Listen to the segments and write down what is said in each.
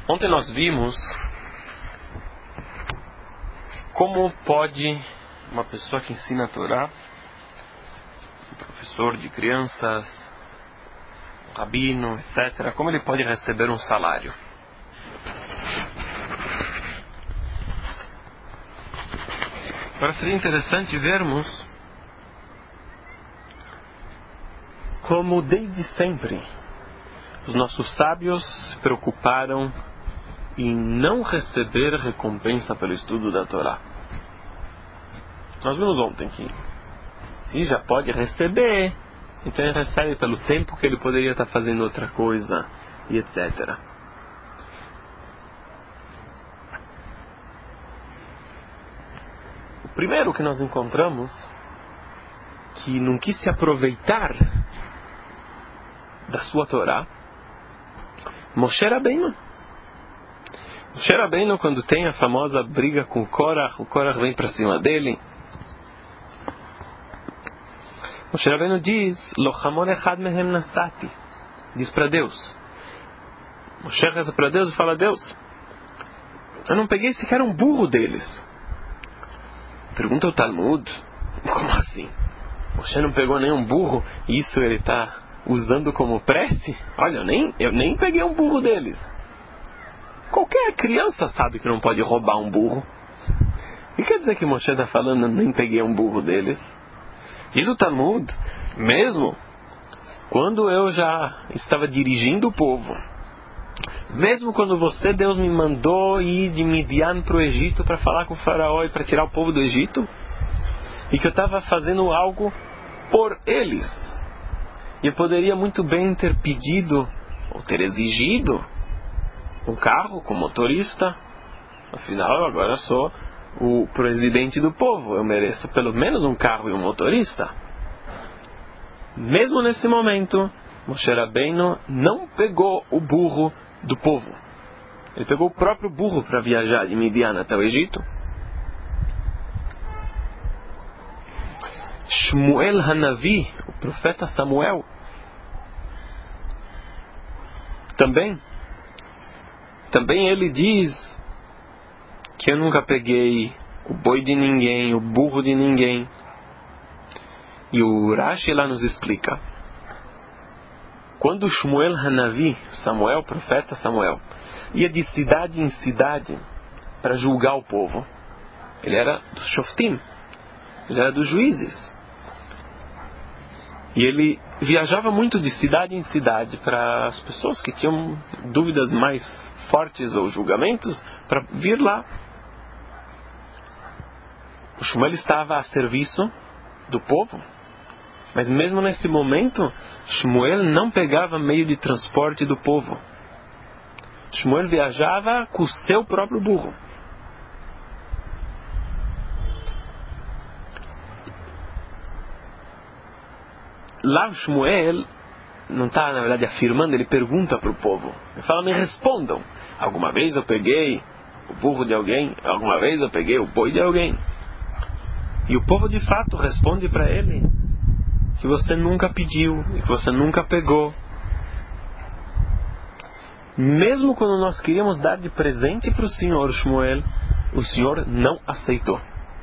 Ontem nós vimos como pode uma pessoa que ensina a Torá, um professor de crianças, um rabino, etc., como ele pode receber um salário. Agora seria interessante vermos como desde sempre os nossos sábios se preocuparam em não receber recompensa pelo estudo da Torá. Nós vimos ontem que se já pode receber, então ele recebe pelo tempo que ele poderia estar fazendo outra coisa e etc. O primeiro que nós encontramos que não quis se aproveitar da sua Torá, Moshe Rabbeinu. Moshe Rabbeinu, quando tem a famosa briga com o Korach vem para cima dele. Moshe Rabbeinu diz, Lochamon echad mehem nasati. Diz para Deus. Moshe reza para Deus e fala, Deus, eu não peguei sequer um burro deles. Pergunta o Talmud, como assim? Moshe não pegou nenhum burro e isso ele está usando como prece? Olha, eu nem peguei um burro deles. Qualquer criança sabe que não pode roubar um burro. E quer dizer que Moshe está falando, nem peguei um burro deles? Diz o Talmud, mesmo quando eu já estava dirigindo o povo, mesmo quando você, Deus, me mandou ir de Midian para o Egito para falar com o faraó e para tirar o povo do Egito, e que eu estava fazendo algo por eles, e eu poderia muito bem ter pedido ou ter exigido um carro com motorista. Afinal, agora eu sou o presidente do povo, eu mereço pelo menos um carro e um motorista. Mesmo nesse momento, Moshe Rabbeinu não pegou o burro do povo. Ele pegou o próprio burro para viajar de Midian até o Egito. Shmuel Hanavi, o profeta Samuel, também ele diz que eu nunca peguei o boi de ninguém, o burro de ninguém. E o Rashi lá nos explica. Quando Shmuel Hanavi, Samuel, profeta Samuel, ia de cidade em cidade para julgar o povo, ele era dos Shoftim, ele era dos juízes. E ele viajava muito de cidade em cidade para as pessoas que tinham dúvidas mais fortes ou julgamentos, para vir lá. O Shmuel estava a serviço do povo, mas mesmo nesse momento, Shmuel não pegava meio de transporte do povo. Shmuel viajava com o seu próprio burro. Lá Shmuel não está, na verdade, afirmando, ele pergunta para o povo. Ele fala, me respondam. Alguma vez eu peguei o burro de alguém? Alguma vez eu peguei o boi de alguém? E o povo de fato responde para ele que você nunca pediu e que você nunca pegou. Mesmo quando nós queríamos dar de presente para o Senhor Shmuel, o Senhor não aceitou.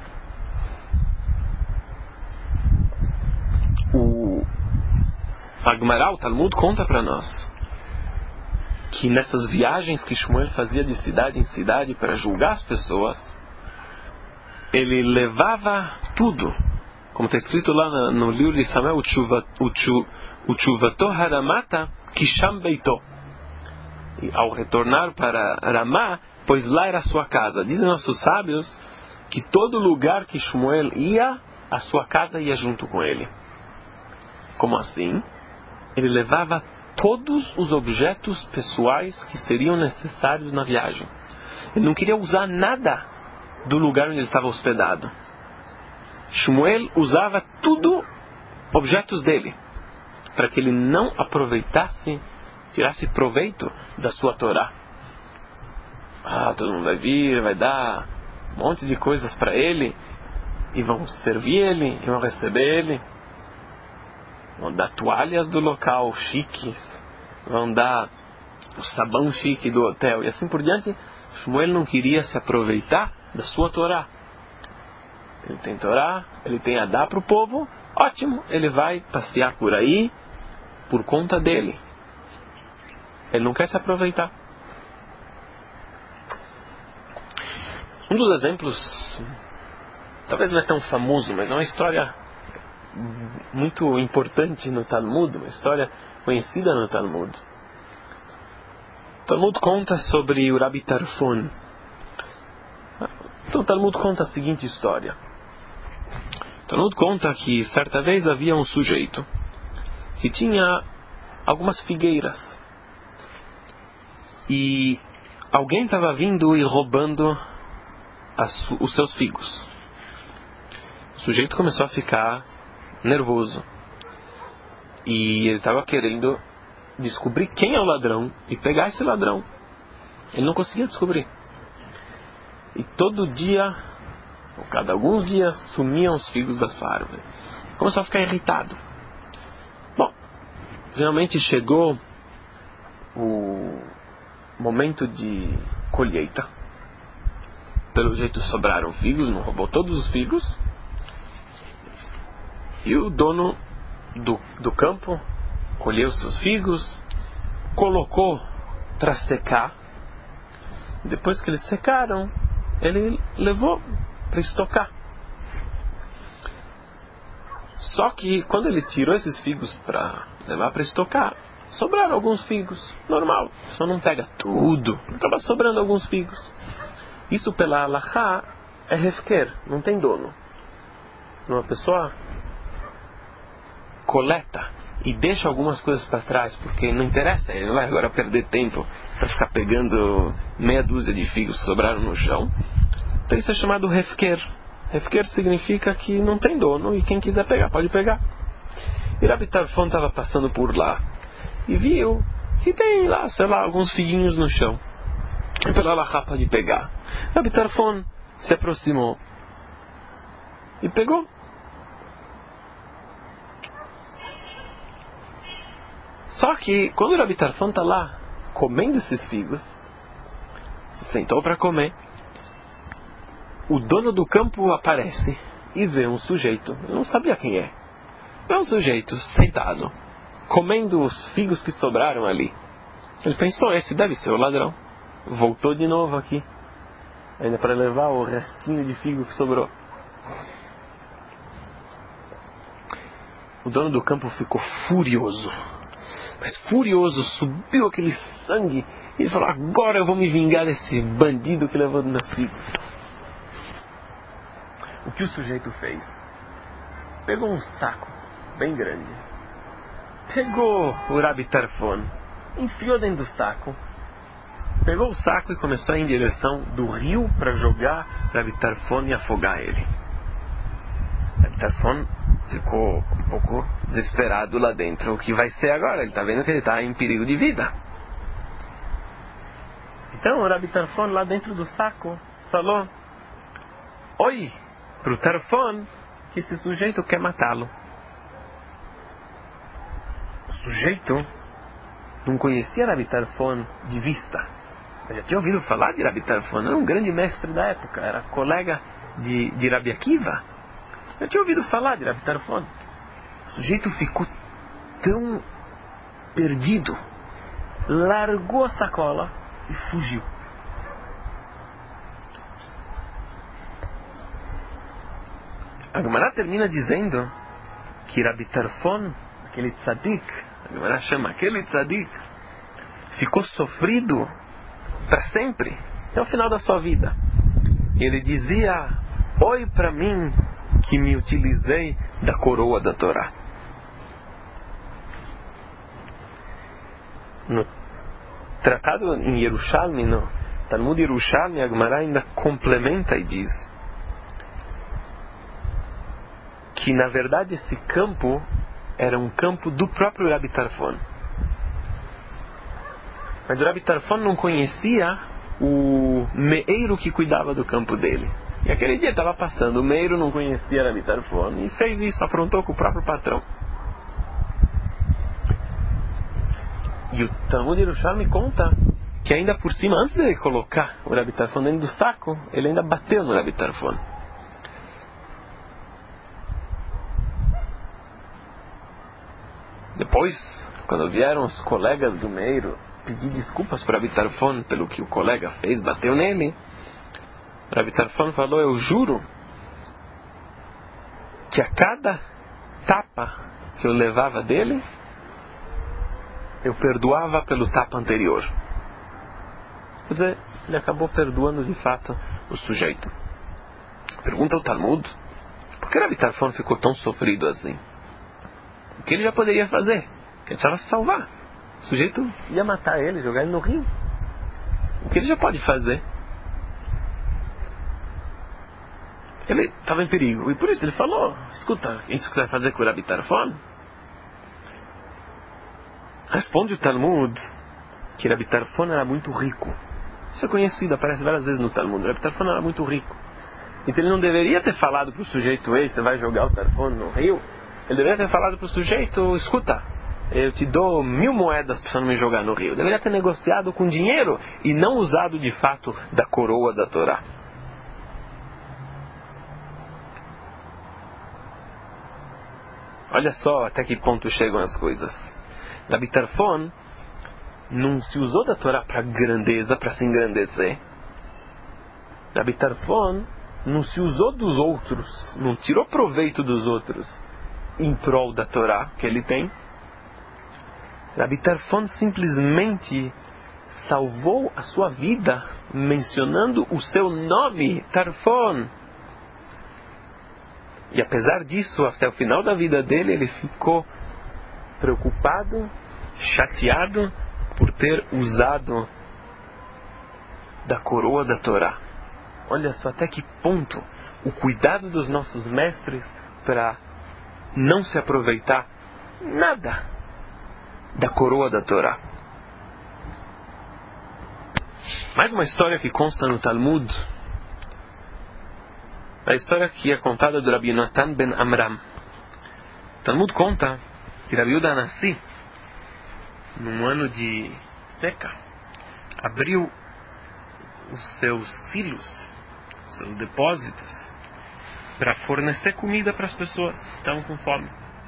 O Agmará, o Talmud, conta para nós que nessas viagens que Shmuel fazia de cidade em cidade para julgar as pessoas, ele levava tudo, como está escrito lá no livro de Samuel, o Tshuvato Haramata Kisham Beito. E ao retornar para Ramá, pois lá era a sua casa. Dizem nossos sábios que todo lugar que Shmuel ia, a sua casa ia junto com ele. Como assim? Ele levava todos os objetos pessoais que seriam necessários na viagem. Ele não queria usar nada do lugar onde ele estava hospedado. Shmuel usava tudo, objetos dele, para que ele não aproveitasse, tirasse proveito da sua Torá. Todo mundo vai vir, vai dar um monte de coisas para ele, e vão servir ele, e vão receber ele. Vão dar toalhas do local chiques, vão dar o sabão chique do hotel e assim por diante, Shmuel não queria se aproveitar da sua Torá. Ele tem Torá, ele tem a dar para o povo, ótimo, ele vai passear por aí por conta dele. Ele não quer se aproveitar. Um dos exemplos, talvez não é tão famoso, mas é uma história muito importante no Talmud, uma história conhecida no Talmud. O Talmud conta sobre o Rabi Tarfon. Então o Talmud conta a seguinte história. O Talmud conta que certa vez havia um sujeito que tinha algumas figueiras e alguém estava vindo e roubando os seus figos. O sujeito começou a ficar nervoso e ele estava querendo descobrir quem é o ladrão e pegar esse ladrão. Ele não conseguia descobrir. E todo dia, ou cada alguns dias, sumiam os figos da sua árvore. Começou a ficar irritado. Bom, finalmente chegou o momento de colheita. Pelo jeito sobraram figos, não roubou todos os figos. E o dono do campo colheu seus figos, colocou para secar. Depois que eles secaram, ele levou para estocar. Só que quando ele tirou esses figos para levar para estocar, sobraram alguns figos. Normal, só não pega tudo, acaba sobrando alguns figos. Isso pela halachá é hefker, não tem dono. Uma pessoa coleta e deixa algumas coisas para trás, porque não interessa, ele não vai agora perder tempo para ficar pegando meia dúzia de figos que sobraram no chão. Então isso é chamado hefker. Hefker significa que não tem dono e quem quiser pegar, pode pegar. E Rabi Tarfon estava passando por lá e viu que tem lá, sei lá, alguns figuinhos no chão. E pela halachá pode pegar. Rabi Tarfon se aproximou e pegou. Só que quando o Rabi Tarfon está lá comendo esses figos, sentou para comer, o dono do campo aparece e vê um sujeito, eu não sabia quem é, vê um sujeito sentado, comendo os figos que sobraram ali. Ele pensou, esse deve ser o ladrão. Voltou de novo aqui, ainda para levar o restinho de figo que sobrou. O dono do campo ficou furioso. Mas furioso, subiu aquele sangue e ele falou, agora eu vou me vingar desse bandido que levou meus figos. O que o sujeito fez? Pegou um saco bem grande, pegou o Rabi Tarfon, enfiou dentro do saco, pegou o saco e começou a ir em direção do rio para jogar Rabi Tarfon e afogar ele. Rabi Tarfon ficou um pouco desesperado lá dentro. O que vai ser agora? Ele está vendo que ele está em perigo de vida. Então o Rabi Tarfon lá dentro do saco falou, oi, para o Tarfon, que esse sujeito quer matá-lo. O sujeito não conhecia Rabi Tarfon de vista. Eu já tinha ouvido falar de Rabi Tarfon, era um grande mestre da época, era colega de Rabi Akiva. Eu tinha ouvido falar de Rabi Tarfon. O sujeito ficou tão perdido, largou a sacola e fugiu. A Gemara termina dizendo que Rabi Tarfon, aquele tzadik, a Gemara chama aquele tzadik, ficou sofrido para sempre, até o final da sua vida. E ele dizia, oi para mim que me utilizei da coroa da Torá. No tratado em Yerushalmi, no Talmud Yerushalmi, a Gemara ainda complementa e diz que na verdade esse campo era um campo do próprio Rabi Tarfon. Mas o Rabi Tarfon não conhecia o meeiro que cuidava do campo dele. E aquele dia estava passando, o meeiro não conhecia Rabi Tarfon e fez isso, afrontou com o próprio patrão. E o Talmud Yerushalmi conta que ainda por cima, antes de ele colocar o Rabi Tarfon dentro do saco, ele ainda bateu no Rabi Tarfon. Depois, quando vieram os colegas do Meiro pedir desculpas para Rabi Tarfon pelo que o colega fez, bateu nele, Rabi Tarfon falou: eu juro que a cada tapa que eu levava dele, eu perdoava pelo tapa anterior. Quer dizer, ele acabou perdoando de fato o sujeito. Pergunta o Talmud: por que Rabi Tarfon ficou tão sofrido assim? O que ele já poderia fazer? Que ele precisava se salvar. O sujeito ia matar ele, jogar ele no rio. O que ele já pode fazer? Ele estava em perigo. E por isso ele falou: escuta, isso que você vai fazer com o Rabi Tarfon? Responde o Talmud que Rabi Tarfon era muito rico. Isso é conhecido, aparece várias vezes no Talmud. Rabi Tarfon era muito rico. Então ele não deveria ter falado para o sujeito: ei, você vai jogar o Tarfon no rio? Ele deveria ter falado para o sujeito: escuta, eu te dou 1000 moedas para você não me jogar no rio. Ele deveria ter negociado com dinheiro e não usado de fato da coroa da Torá. Olha só até que ponto chegam as coisas. Rabi Tarfon não se usou da Torá para grandeza, para se engrandecer. Rabi Tarfon não se usou dos outros, não tirou proveito dos outros em prol da Torá que ele tem. Rabi Tarfon simplesmente salvou a sua vida mencionando o seu nome, Tarfon. E apesar disso, até o final da vida dele, ele ficou preocupado, chateado por ter usado da coroa da Torá. Olha só até que ponto o cuidado dos nossos mestres para não se aproveitar nada da coroa da Torá. Mais uma história que consta no Talmud, a história que é contada do Rabi Yonatan ben Amram. O Talmud conta que Rabi Yehuda Hanassi, num ano de seca, abriu os seus silos, seus depósitos, para fornecer comida para as pessoas que estavam com fome.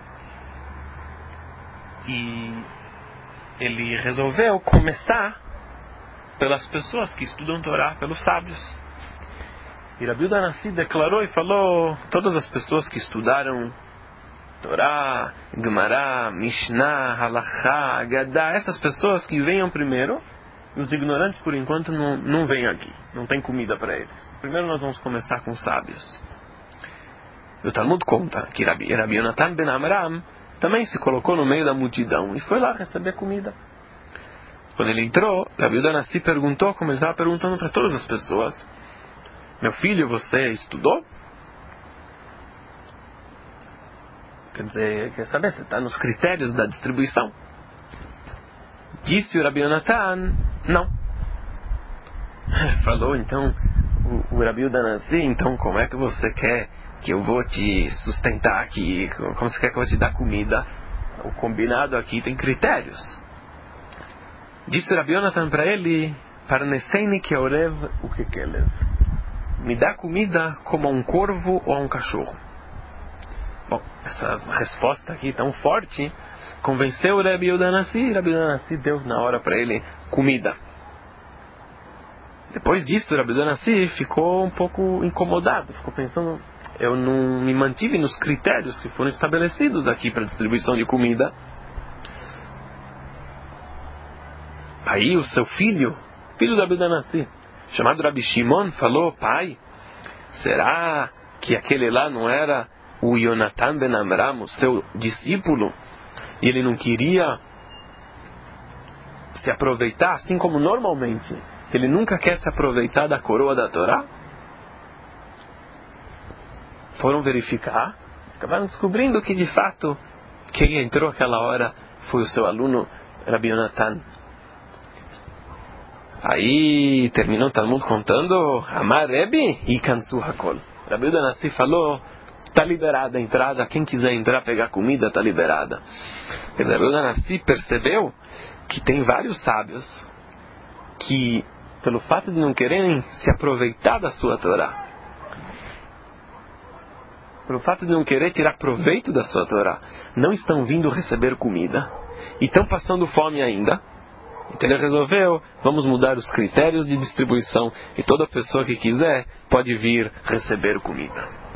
E ele resolveu começar pelas pessoas que estudam Torá, pelos sábios. E Rabi Yehuda Hanassi declarou e falou: todas as pessoas que estudaram Torá, Gemara, Mishnah, Halachá, Agadá, essas pessoas que venham primeiro, e os ignorantes por enquanto não vêm aqui, não tem comida para eles. Primeiro nós vamos começar com os sábios. E o Talmud conta que Rabi Yonatan ben Amram também se colocou no meio da multidão e foi lá receber comida. Quando ele entrou, Rabi Yehuda Hanassi perguntou, como ele estava perguntando para todas as pessoas: meu filho, você estudou? Quer dizer, quer saber se está nos critérios da distribuição? Disse o Rabi Yonatan: não. Falou então o Rabi Yehuda Hanassi: então como é que você quer que eu vou te sustentar aqui? Como você quer que eu vou te dar comida? O combinado aqui tem critérios. Disse o Rabi Yonatan para ele: Parneseini keorev ukekelev. Me dá comida como a um corvo ou a um cachorro. Bom, essa resposta aqui tão forte convenceu o Rabi Yehuda Hanassi. Rabi Yehuda Hanassi deu na hora para ele comida. Depois disso, o Rabi Yehuda Hanassi ficou um pouco incomodado. Ficou pensando: eu não me mantive nos critérios que foram estabelecidos aqui para distribuição de comida. Aí o seu filho do Rabi Yehuda Hanassi, chamado Rabi Shimon, falou: pai, será que aquele lá não era o Yonatan ben Amram, o seu discípulo, e ele não queria se aproveitar, assim como normalmente ele nunca quer se aproveitar da coroa da Torá? Foram verificar, acabaram descobrindo que de fato quem entrou aquela hora foi o seu aluno Rabi Yonatan. Aí terminou o Talmud contando: Amar Rebbe e Kansu Hakol. Rabi Yehuda Hanassi falou Está liberada a entrada, quem quiser entrar pegar comida está liberada. Quer dizer, o Nassi percebeu que tem vários sábios que, pelo fato de não quererem se aproveitar da sua Torá, pelo fato de não querer tirar proveito da sua Torá, não estão vindo receber comida e estão passando fome ainda. Então ele resolveu, vamos mudar os critérios de distribuição e toda pessoa que quiser pode vir receber comida.